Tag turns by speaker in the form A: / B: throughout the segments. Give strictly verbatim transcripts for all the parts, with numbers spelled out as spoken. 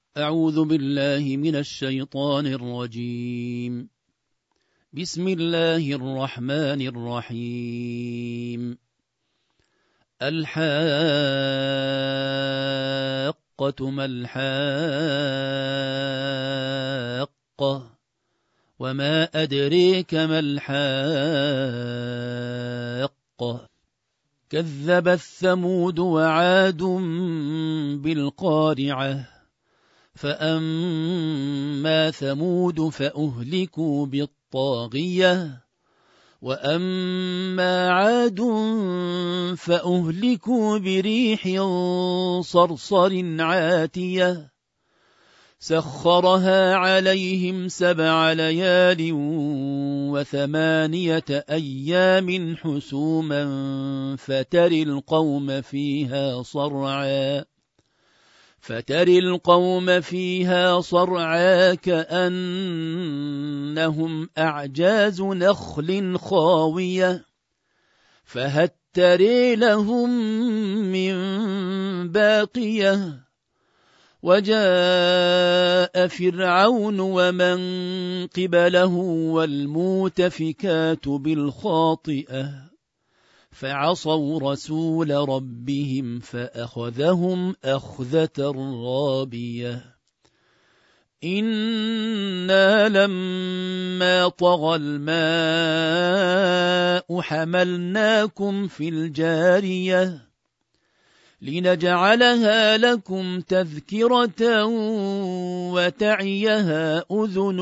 A: أعوذ بالله من الشيطان الرجيم. بسم الله الرحمن الرحيم. الحاقة ما الحاقة وما أدريك ما الحاقة كذبت ثمود وعاد بالقارعة فأما ثمود فأهلكوا بالطاغية وأما عاد فأهلكوا بريح صرصر عاتية سخرها عليهم سبع ليال وثمانية أيام حسوما فتري القوم فيها صرعا فتري القوم فيها صرعا كأنهم أعجاز نخل خاوية فهل تري لهم من باقية وجاء فرعون ومن قبله والمؤتفكات بالخاطئة فعصوا رسول ربهم فأخذهم أخذة رابية إنا لما طغى الماء حملناكم في الجارية لنجعلها لكم تذكرة وتعيها أذن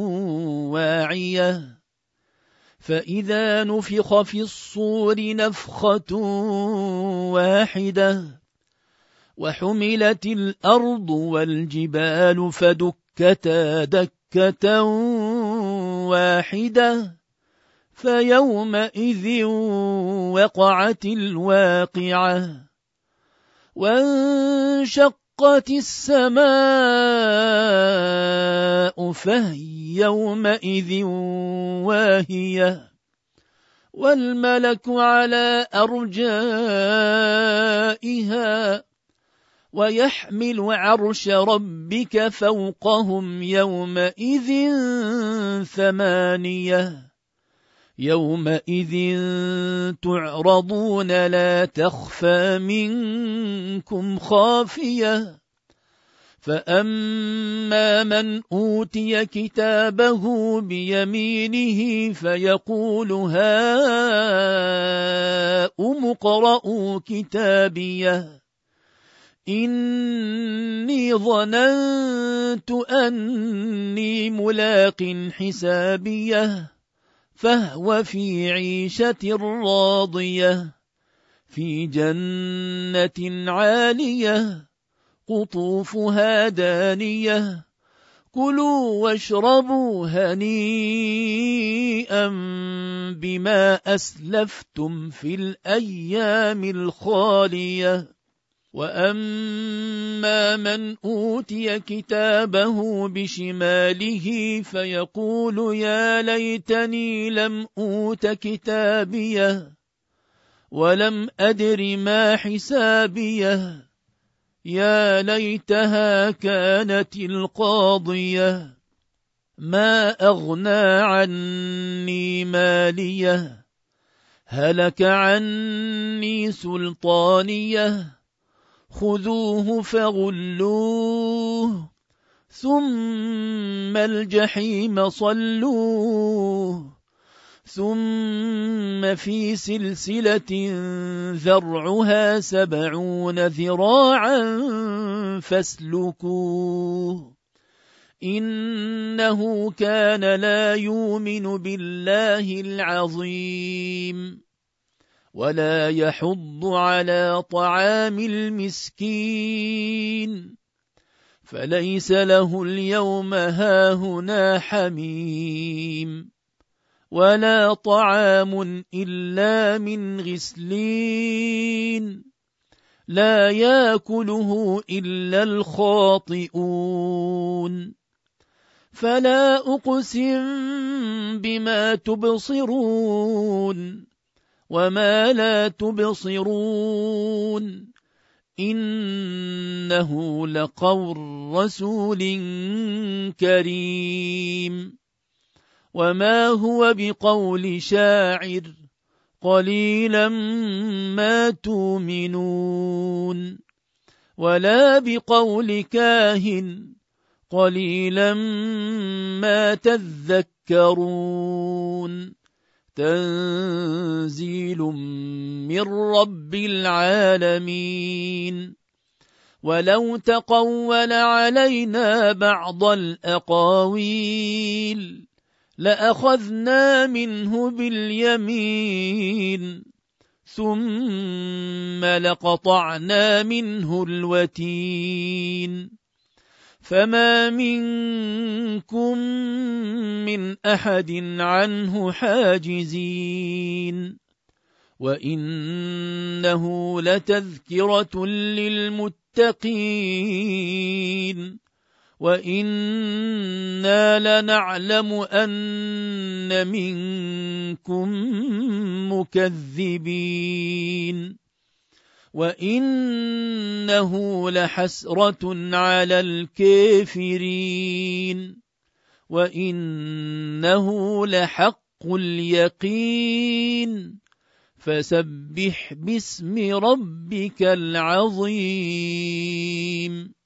A: واعية فإذا نفخ في الصور نفخة واحدة وحملت الأرض والجبال فدكتا دكة واحدة فيومئذ وقعت الواقعة وانشقت السماء فهي يومئذ واهية والملك على أرجائها ويحمل عرش ربك فوقهم يومئذ ثمانية يومئذ تعرضون لا تخفى منكم خافية فأما من أوتي كتابه بيمينه فيقول هاؤم اقرءوا كتابيه إني ظننت أني ملاق حسابيه فهو في عيشة راضية في جنة عالية قطوفها دانية كلوا واشربوا هنيئا بما أسلفتم في الأيام الخالية وأما من أوتي كتابه بشماله فيقول يا ليتني لم أوت كتابيه ولم أدر ما حسابيه يا ليتها كانت القاضية ما أغنى عني ماليه هلك عني سلطانيه خذوه فغلوه ثم الجحيم صلوه ثم في سلسلة ذرعها سبعون ذراعا فاسلكوه إنه كان لا يؤمن بالله العظيم ولا يحض على طعام المسكين فليس له اليوم هاهنا حميم ولا طعام إلا من غسلين لا يأكله إلا الخاطئون فلا أقسم بما تبصرون وما لا تبصرون إنه لقول رسول كريم وما هو بقول شاعر قليلا ما تؤمنون ولا بقول كاهن قليلا ما تذكرون تنزيل من رب العالمين ولو تقول علينا بعض الأقاويل لأخذنا منه باليمين ثم لقطعنا منه الوتين فما منكم من أحد عنه حاجزين وإنه لتذكرة للمتقين وإنا لنعلم أن منكم مكذبين وإنه لحسرة على الكافرين وإنه لحق اليقين فسبح باسم ربك العظيم